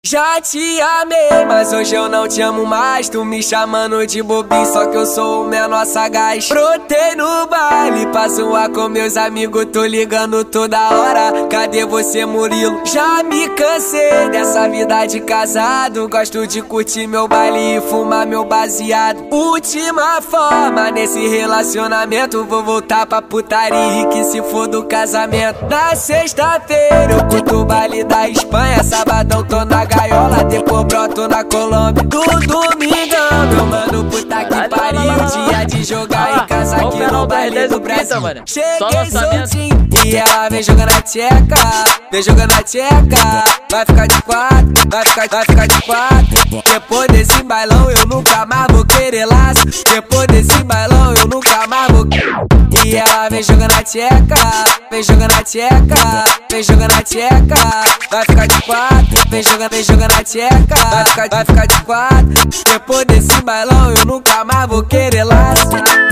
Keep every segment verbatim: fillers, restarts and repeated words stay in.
Já te amei, mas hoje eu não te amo mais. Tu me chamando de bobinho, só que eu sou o menor sagaz. Brotei no baile pra zoar com meus amigos, tô ligando toda hora. Cadê você, Murilo? Já me cansei dessa vida de casado. Gosto de curtir meu baile e fumar meu baseado. Última forma nesse relacionamento, vou voltar pra putaria e que se for do casamento. Na sexta-feira eu curto o baile da Espanha, sabadão tô na gaiola, depois broto na Colômbia. No domingão, meu mano, puta que pariu. Dia de jogar em casa aqui no baile do Brasil. Cheguei soltinho e ela vem jogando a tcheca, vem jogando a tcheca. Vai ficar de quatro, vai ficar, vai ficar de quatro. Depois desse bailão eu nunca mais vou querer laço. Depois desse bailão eu nunca mais vou. E ela vem jogando a tcheca, vem jogando a tcheca, vem jogando a tcheca. Vai ficar de quatro, vem jogando, vem jogando a tcheca. Vai ficar, vai ficar de quatro. Depois desse bailão eu nunca mais vou querer laço.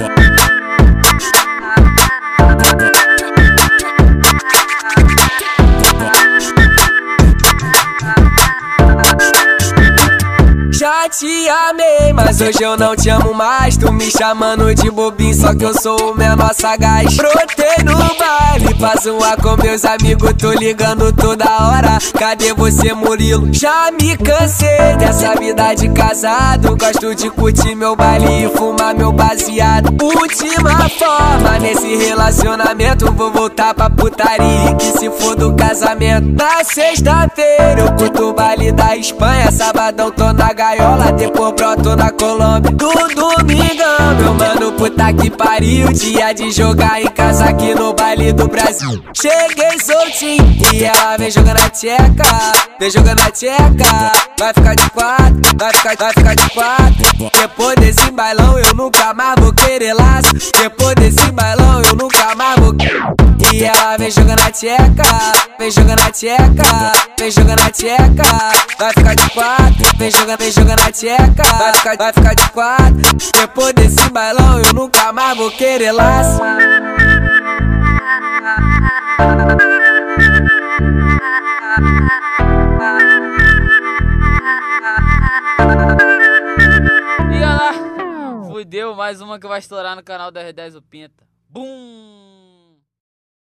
Já te amei, mas hoje eu não te amo mais. Tu me chamando de bobinho, só que eu sou o menor sagaz. Brotei no baile pra zoar com meus amigos, tô ligando toda hora. Cadê você, Murilo? Já me cansei dessa vida de casado. Gosto de curtir meu baile e fumar meu baseado. Última forma nesse relacionamento, vou voltar pra putaria e que se for do casamento. Na sexta-feira eu curto o baile da Espanha, sabadão tô na gaiola, depois broto na Colômbia. No domingão, meu mano, puta que pariu. Dia de jogar em casa aqui no baile do Brasil. Cheguei soltinho e ela vem jogando a tcheca, vem jogando a tcheca. Vai ficar de quatro, vai ficar, vai ficar de quatro. Depois desse bailão eu nunca mais vou querer laço. Depois desse bailão eu nunca mais vou. E ela vem jogando a tcheca, vem jogando a tcheca, vem jogando a tcheca. Vai ficar de quatro, vem jogando, vem jogando a tcheca. Vai ficar, vai ficar de quatro. Depois desse bailão eu nunca mais vou querer laço. E olha lá, fudeu, mais uma que vai estourar no canal da R dez o Pinta. Bum!